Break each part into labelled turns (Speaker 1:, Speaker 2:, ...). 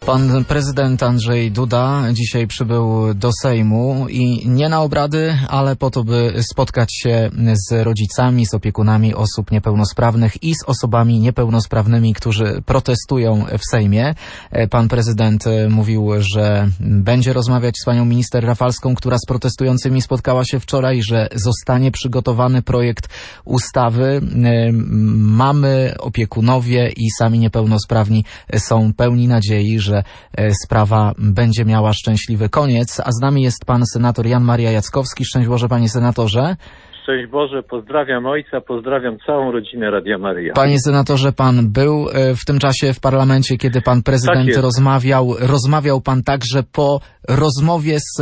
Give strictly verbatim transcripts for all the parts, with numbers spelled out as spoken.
Speaker 1: Pan prezydent Andrzej Duda dzisiaj przybył do Sejmu i nie na obrady, ale po to, by spotkać się z rodzicami, z opiekunami osób niepełnosprawnych i z osobami niepełnosprawnymi, którzy protestują w Sejmie. Pan prezydent mówił, że będzie rozmawiać z panią minister Rafalską, która z protestującymi spotkała się wczoraj, że zostanie przygotowany projekt ustawy. Mamy, opiekunowie i sami niepełnosprawni są pełni nadziei, że sprawa będzie miała szczęśliwy koniec. A z nami jest pan senator Jan Maria Jackowski. Szczęść Boże, panie senatorze.
Speaker 2: Szczęść Boże, pozdrawiam ojca, pozdrawiam całą rodzinę Radia Maryja.
Speaker 1: Panie senatorze, pan był w tym czasie w parlamencie, kiedy pan prezydent tak rozmawiał. Rozmawiał pan także po rozmowie z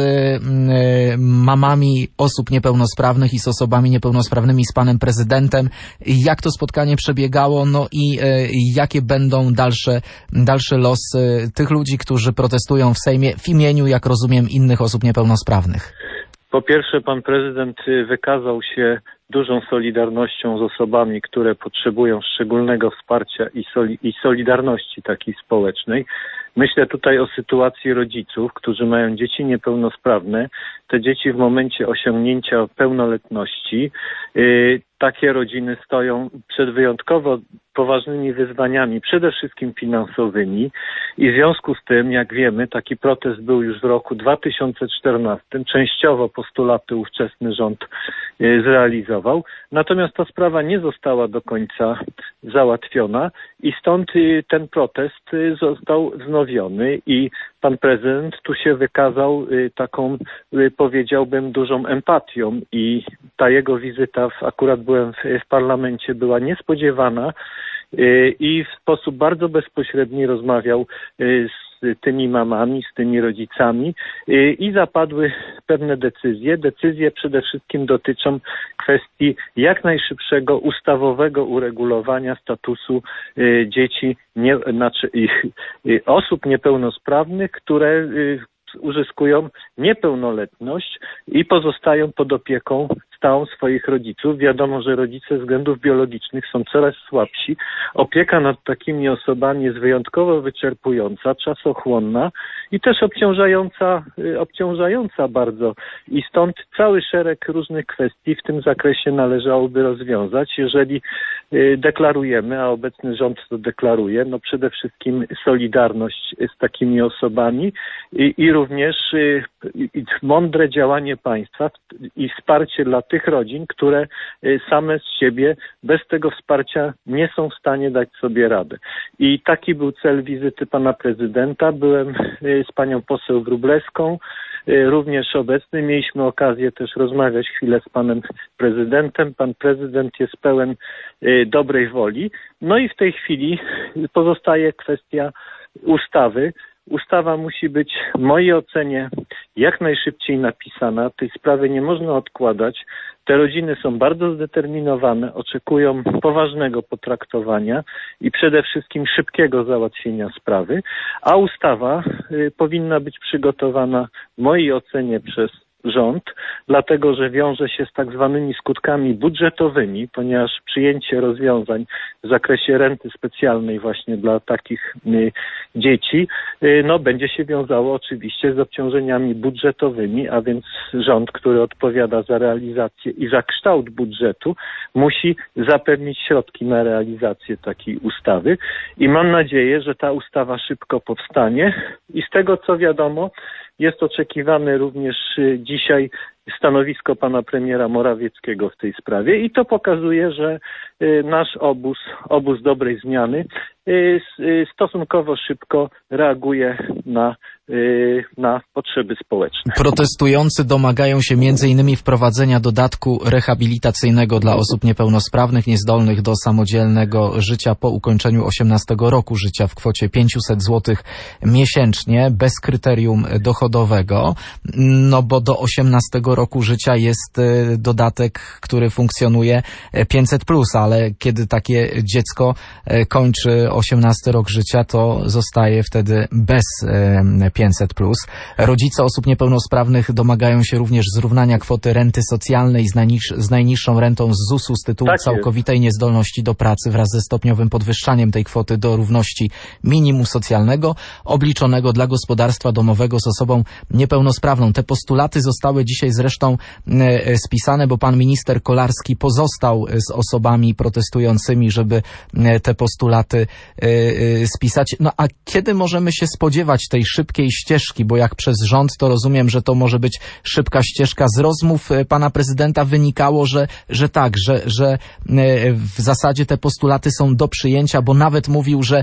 Speaker 1: mamami osób niepełnosprawnych i z osobami niepełnosprawnymi z panem prezydentem. Jak to spotkanie przebiegało, no i jakie będą dalsze, dalsze losy tych ludzi, którzy protestują w Sejmie w imieniu, jak rozumiem, innych osób niepełnosprawnych?
Speaker 2: Po pierwsze, pan prezydent wykazał się dużą solidarnością z osobami, które potrzebują szczególnego wsparcia i, soli- i solidarności takiej społecznej. Myślę tutaj o sytuacji rodziców, którzy mają dzieci niepełnosprawne. Te dzieci w momencie osiągnięcia pełnoletności, yy, takie rodziny stoją przed wyjątkowo poważnymi wyzwaniami, przede wszystkim finansowymi, i w związku z tym, jak wiemy, taki protest był już w roku dwa tysiące czternastym. Częściowo postulaty ówczesny rząd yy, zrealizował. Natomiast ta sprawa nie została do końca załatwiona i stąd yy, ten protest yy, został wznowiony i pan prezydent tu się wykazał yy, taką, yy, powiedziałbym, dużą empatią i ta jego wizyta, w, akurat byłem w, w parlamencie, była niespodziewana yy, i w sposób bardzo bezpośredni rozmawiał yy, z tymi mamami, z tymi rodzicami yy, i zapadły pewne decyzje. Decyzje przede wszystkim dotyczą kwestii jak najszybszego ustawowego uregulowania statusu yy, dzieci, nie, znaczy yy, osób niepełnosprawnych, które yy, uzyskują niepełnoletność i pozostają pod opieką stałą swoich rodziców. Wiadomo, że rodzice ze względów biologicznych są coraz słabsi. Opieka nad takimi osobami jest wyjątkowo wyczerpująca, czasochłonna i też obciążająca, obciążająca bardzo. I stąd cały szereg różnych kwestii w tym zakresie należałoby rozwiązać, jeżeli deklarujemy, a obecny rząd to deklaruje, no przede wszystkim solidarność z takimi osobami i, i również i, i mądre działanie państwa i wsparcie dla tych rodzin, które same z siebie bez tego wsparcia nie są w stanie dać sobie radę. I taki był cel wizyty pana prezydenta. Byłem z panią poseł Wróblewską, również obecny. Mieliśmy okazję też rozmawiać chwilę z panem prezydentem. Pan prezydent jest pełen dobrej woli. No i w tej chwili pozostaje kwestia ustawy. Ustawa musi być w mojej ocenie jak najszybciej napisana. Tej sprawy nie można odkładać. Te rodziny są bardzo zdeterminowane, oczekują poważnego potraktowania i przede wszystkim szybkiego załatwienia sprawy, a ustawa y, powinna być przygotowana w mojej ocenie przez rząd, dlatego że wiąże się z tak zwanymi skutkami budżetowymi, ponieważ przyjęcie rozwiązań w zakresie renty specjalnej właśnie dla takich y, dzieci, y, no będzie się wiązało oczywiście z obciążeniami budżetowymi, a więc rząd, który odpowiada za realizację i za kształt budżetu, musi zapewnić środki na realizację takiej ustawy i mam nadzieję, że ta ustawa szybko powstanie i z tego co wiadomo, jest oczekiwane również dzisiaj stanowisko pana premiera Morawieckiego w tej sprawie i to pokazuje, że nasz obóz, obóz dobrej zmiany stosunkowo szybko reaguje na, na potrzeby społeczne.
Speaker 1: Protestujący domagają się między innymi wprowadzenia dodatku rehabilitacyjnego dla osób niepełnosprawnych, niezdolnych do samodzielnego życia po ukończeniu osiemnastego roku życia w kwocie pięćset złotych miesięcznie, bez kryterium dochodowego, no bo do osiemnastego roku życia jest dodatek, który funkcjonuje pięćset plus, ale kiedy takie dziecko kończy osiemnasty rok życia, to zostaje wtedy bez pięćset plus. Rodzice osób niepełnosprawnych domagają się również zrównania kwoty renty socjalnej z, najniż, z najniższą rentą z zusu z tytułu
Speaker 2: Tak
Speaker 1: całkowitej niezdolności do pracy wraz ze stopniowym podwyższaniem tej kwoty do równości minimum socjalnego obliczonego dla gospodarstwa domowego z osobą niepełnosprawną. Te postulaty zostały dzisiaj zresztą e, spisane, bo pan minister Kolarski pozostał z osobami protestującymi, żeby e, te postulaty e, e, spisać. No a kiedy możemy się spodziewać tej szybkiej ścieżki, bo jak przez rząd, to rozumiem, że to może być szybka ścieżka. Z rozmów e, pana prezydenta wynikało, że, że tak, że, że e, w zasadzie te postulaty są do przyjęcia, bo nawet mówił, że, e,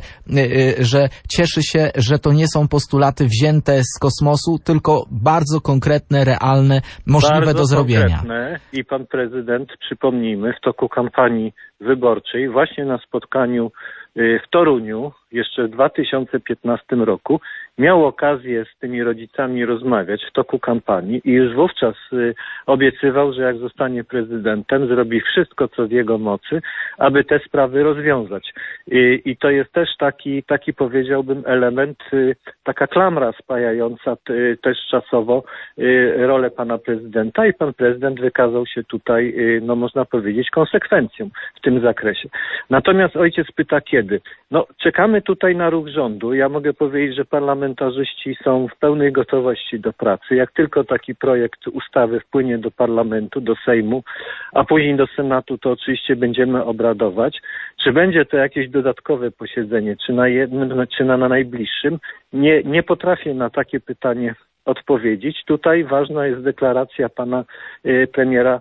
Speaker 1: że cieszy się, że to nie są postulaty wzięte z kosmosu, tylko bardzo konkretne, realne, możliwe
Speaker 2: bardzo
Speaker 1: do zrobienia.
Speaker 2: Konkretne. I pan prezydent, przypomnijmy, w toku kampanii wyborczej, właśnie na spotkaniu w Toruniu, jeszcze w dwa tysiące piętnastym roku, miał okazję z tymi rodzicami rozmawiać w toku kampanii i już wówczas y, obiecywał, że jak zostanie prezydentem, zrobi wszystko, co w jego mocy, aby te sprawy rozwiązać. I, i to jest też taki, taki powiedziałbym, element, y, taka klamra spajająca y, też czasowo y, rolę pana prezydenta i pan prezydent wykazał się tutaj, y, no można powiedzieć, konsekwencją w tym zakresie. Natomiast ojciec pyta kiedy? No czekamy tutaj na ruch rządu. Ja mogę powiedzieć, że parlamentarzyści są w pełnej gotowości do pracy. Jak tylko taki projekt ustawy wpłynie do parlamentu, do Sejmu, a później do Senatu, to oczywiście będziemy obradować. Czy będzie to jakieś dodatkowe posiedzenie, czy na jednym, czy na, na najbliższym? Nie, nie potrafię na takie pytanie odpowiedzieć. Tutaj ważna jest deklaracja pana y, premiera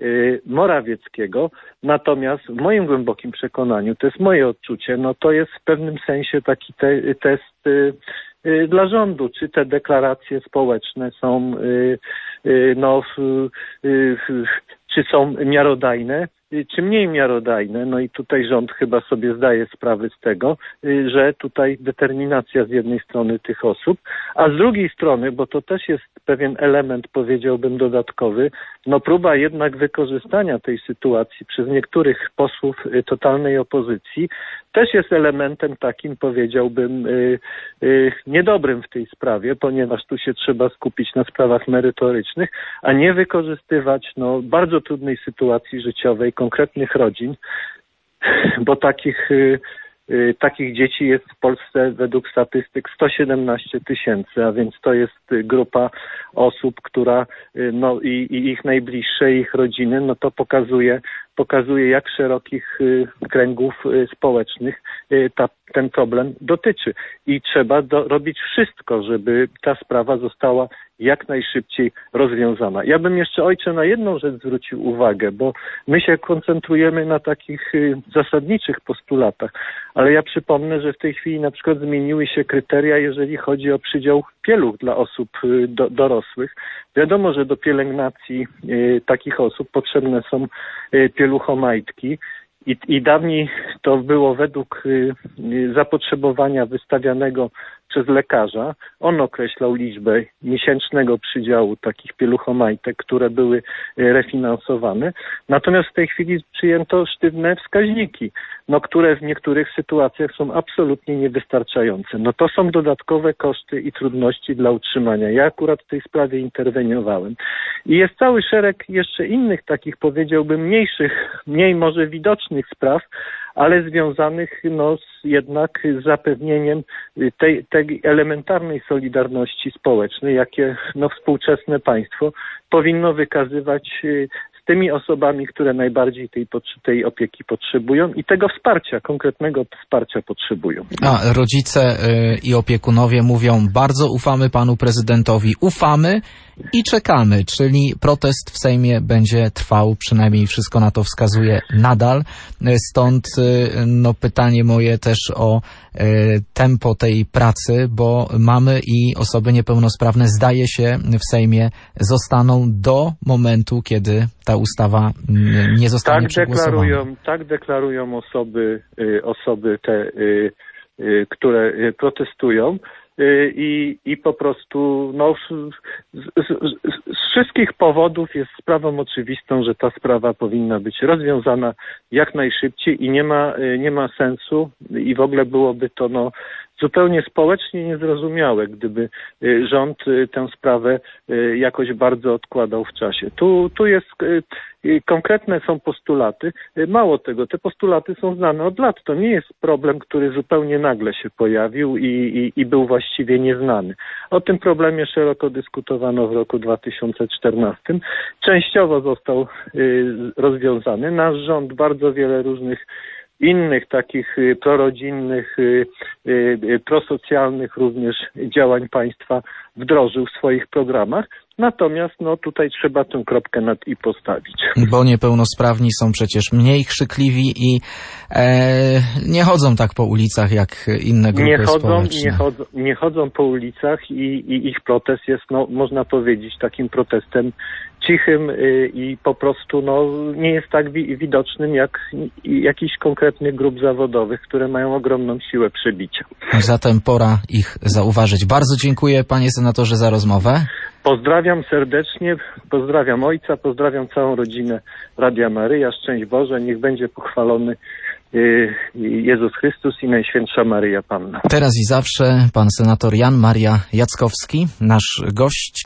Speaker 2: Morawieckiego, natomiast w moim głębokim przekonaniu, to jest moje odczucie, no to jest w pewnym sensie taki te, test y, y, dla rządu, czy te deklaracje społeczne są y, y, no, y, y, czy są miarodajne, czy mniej miarodajne. No i tutaj rząd chyba sobie zdaje sprawę z tego, że tutaj determinacja z jednej strony tych osób, a z drugiej strony, bo to też jest pewien element, powiedziałbym, dodatkowy, no próba jednak wykorzystania tej sytuacji przez niektórych posłów totalnej opozycji też jest elementem takim, powiedziałbym, yy, yy, niedobrym w tej sprawie, ponieważ tu się trzeba skupić na sprawach merytorycznych, a nie wykorzystywać no, bardzo trudnej sytuacji życiowej konkretnych rodzin, bo takich, yy, yy, takich dzieci jest w Polsce według statystyk sto siedemnaście tysięcy, a więc to jest grupa osób, która yy, no, i, i ich najbliższe, ich rodziny, no to pokazuje, pokazuje jak szerokich y, kręgów y, społecznych y, ta, ten problem dotyczy. I trzeba do, robić wszystko, żeby ta sprawa została jak najszybciej rozwiązana. Ja bym jeszcze, ojcze, na jedną rzecz zwrócił uwagę, bo my się koncentrujemy na takich y, zasadniczych postulatach, ale ja przypomnę, że w tej chwili na przykład zmieniły się kryteria, jeżeli chodzi o przydział pieluch dla osób y, do, dorosłych. Wiadomo, że do pielęgnacji y, takich osób potrzebne są y, pieluchomajtki i, i dawniej to było według y, y, zapotrzebowania wystawianego przez lekarza. On określał liczbę miesięcznego przydziału takich pieluchomajtek, które były refinansowane. Natomiast w tej chwili przyjęto sztywne wskaźniki, no, które w niektórych sytuacjach są absolutnie niewystarczające. No to są dodatkowe koszty i trudności dla utrzymania. Ja akurat w tej sprawie interweniowałem. I jest cały szereg jeszcze innych takich, powiedziałbym, mniejszych, mniej może widocznych spraw, ale związanych no, z, jednak z zapewnieniem tej, tej elementarnej solidarności społecznej, jakie no, współczesne państwo powinno wykazywać z tymi osobami, które najbardziej tej, tej opieki potrzebują i tego wsparcia, konkretnego wsparcia potrzebują.
Speaker 1: A rodzice y, i opiekunowie mówią, bardzo ufamy panu prezydentowi, ufamy i czekamy, czyli protest w Sejmie będzie trwał, przynajmniej wszystko na to wskazuje nadal. Stąd no, pytanie moje też o y, tempo tej pracy, bo mamy i osoby niepełnosprawne, zdaje się, w Sejmie zostaną do momentu, kiedy ta ustawa nie zostanie
Speaker 2: tak
Speaker 1: przegłosowana.
Speaker 2: Deklarują, tak deklarują osoby, y, osoby te, y, y, które protestują. I, i po prostu no, z, z, z wszystkich powodów jest sprawą oczywistą, że ta sprawa powinna być rozwiązana jak najszybciej i nie ma, nie ma sensu i w ogóle byłoby to no, zupełnie społecznie niezrozumiałe, gdyby rząd tę sprawę jakoś bardzo odkładał w czasie. Tu, tu jest konkretne są postulaty. Mało tego, te postulaty są znane od lat. To nie jest problem, który zupełnie nagle się pojawił i, i, i był właściwie nieznany. O tym problemie szeroko dyskutowano w roku dwa tysiące czternastym. Częściowo został rozwiązany. Nasz rząd bardzo wiele różnych innych takich prorodzinnych, prosocjalnych również działań państwa wdrożył w swoich programach. Natomiast no tutaj trzeba tę kropkę nad i postawić.
Speaker 1: Bo niepełnosprawni są przecież mniej krzykliwi i e, nie chodzą tak po ulicach jak inne grupy
Speaker 2: nie chodzą,
Speaker 1: społeczne.
Speaker 2: Nie chodzą, nie chodzą po ulicach i, i ich protest jest, no, można powiedzieć, takim protestem cichym y, i po prostu no, nie jest tak wi- widocznym jak jakichś konkretnych grup zawodowych, które mają ogromną siłę przebicia.
Speaker 1: Zatem pora ich zauważyć. Bardzo dziękuję, panie senatorze, za rozmowę.
Speaker 2: Pozdrawiam serdecznie, pozdrawiam ojca, pozdrawiam całą rodzinę Radia Maryja. Szczęść Boże, niech będzie pochwalony Jezus Chrystus i Najświętsza Maryja Panna.
Speaker 1: Teraz i zawsze pan senator Jan Maria Jackowski, nasz gość.